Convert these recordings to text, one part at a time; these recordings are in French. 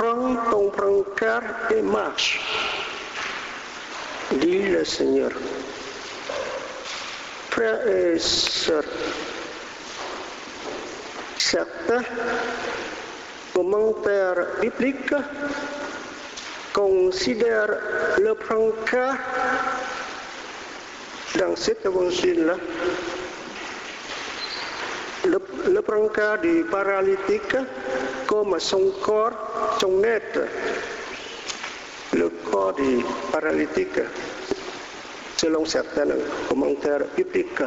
prends ton brancard et marche, dit le Seigneur. Frères et sœurs, certains commentaires bibliques considèrent le brancard dans cet évangile-là, le brancard du paralytique comme son corps, son être, le corps du paralytique, selon certains commentaires bibliques.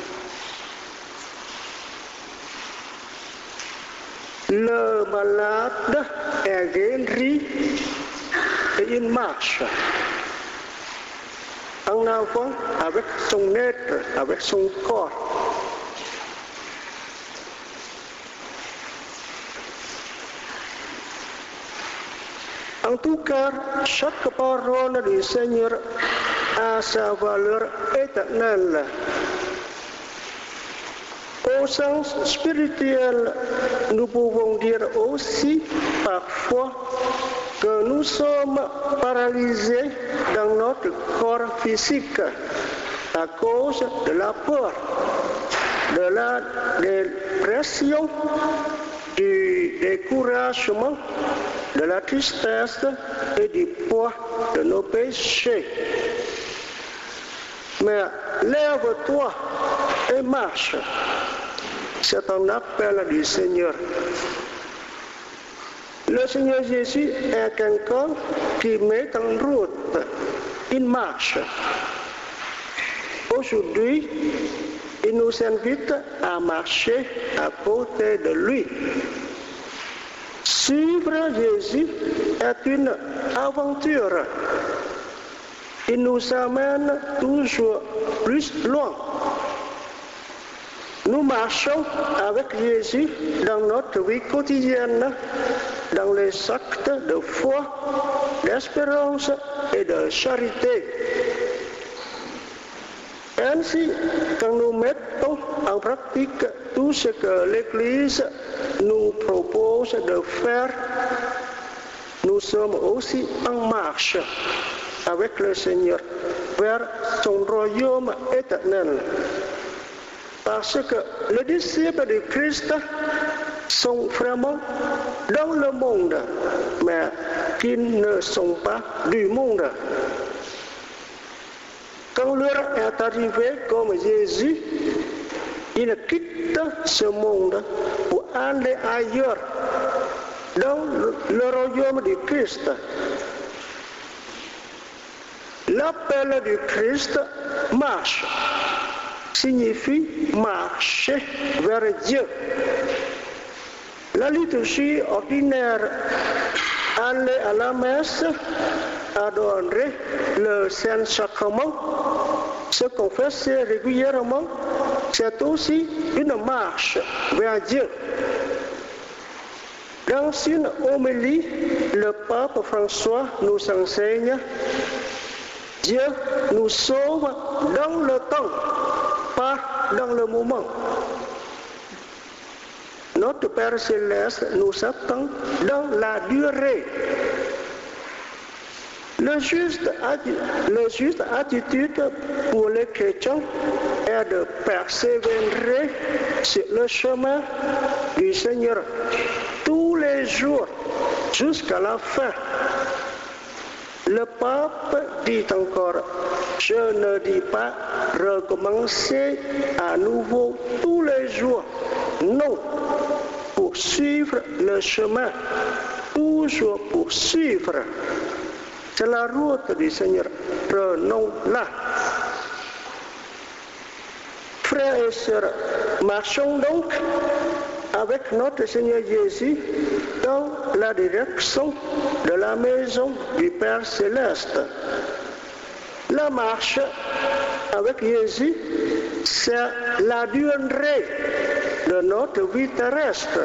Le malade est guéri et il marche en avant avec son être, avec son corps. En tout cas, chaque parole du Seigneur a sa valeur éternelle. Au sens spirituel, nous pouvons dire aussi parfois que nous sommes paralysés dans notre corps physique à cause de la peur, de la dépression, du découragement, de la tristesse et du poids de nos péchés. Mais lève-toi et marche. C'est un appel du Seigneur. Le Seigneur Jésus est quelqu'un qui met en route. Il marche. Aujourd'hui, il nous invite à marcher à côté de lui. Suivre Jésus est une aventure. Il nous amène toujours plus loin. Nous marchons avec Jésus dans notre vie quotidienne, dans les actes de foi, d'espérance et de charité. Ainsi, quand nous mettons en pratique tout ce que l'Église nous propose de faire, nous sommes aussi en marche avec le Seigneur vers son royaume éternel. Parce que les disciples de Christ sont vraiment dans le monde, mais qu'ils ne sont pas du monde. Quand l'heure est arrivée, comme Jésus, il quitte ce monde pour aller ailleurs, dans le royaume du Christ. L'appel du Christ, marche, signifie marcher vers Dieu. La liturgie ordinaire, aller à la messe, adorer le Saint-Sacrement, se confesser régulièrement, c'est aussi une marche vers Dieu. Dans une homélie, le pape François nous enseigne: Dieu nous sauve dans le temps, pas dans le moment. Notre Père Céleste nous attend dans la durée. Le juste attitude pour les chrétiens est de persévérer sur le chemin du Seigneur tous les jours jusqu'à la fin. Le pape dit encore: je ne dis pas recommencer à nouveau tous les jours. Non, poursuivre le chemin, toujours poursuivre. C'est la route du Seigneur. Prenons-la. Frères et sœurs, marchons donc avec notre Seigneur Jésus dans la direction de la maison du Père Céleste. La marche avec Jésus, c'est la durée de notre vie terrestre.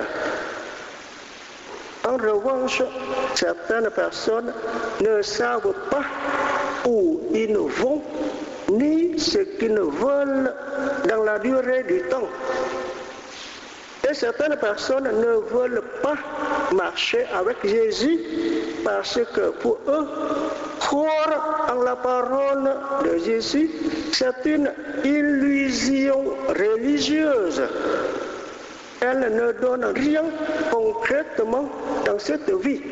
En revanche, certaines personnes ne savent pas où ils vont, ni ce qu'ils veulent dans la durée du temps. Et certaines personnes ne veulent pas marcher avec Jésus parce que pour eux, croire en la parole de Jésus, c'est une illusion religieuse. Elle ne donne rien concrètement dans cette vie.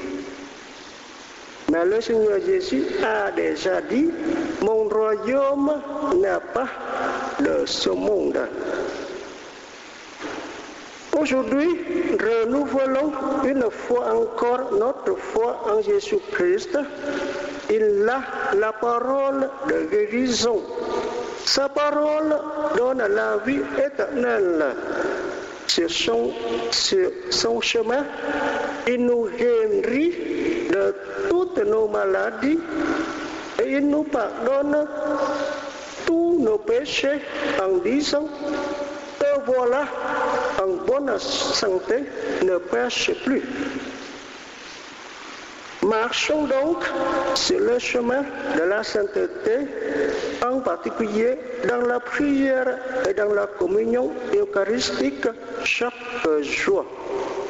Mais le Seigneur Jésus a déjà dit, mon royaume n'est pas de ce monde. Aujourd'hui, renouvelons une fois encore notre foi en Jésus-Christ. Il a la parole de guérison. Sa parole donne la vie éternelle. Sur son chemin, il nous guérit de toutes nos maladies et il nous pardonne tous nos péchés en disant, te voilà en bonne santé, ne pêche plus. Marchons donc sur le chemin de la sainteté, en particulier dans la prière et dans la communion eucharistique chaque jour.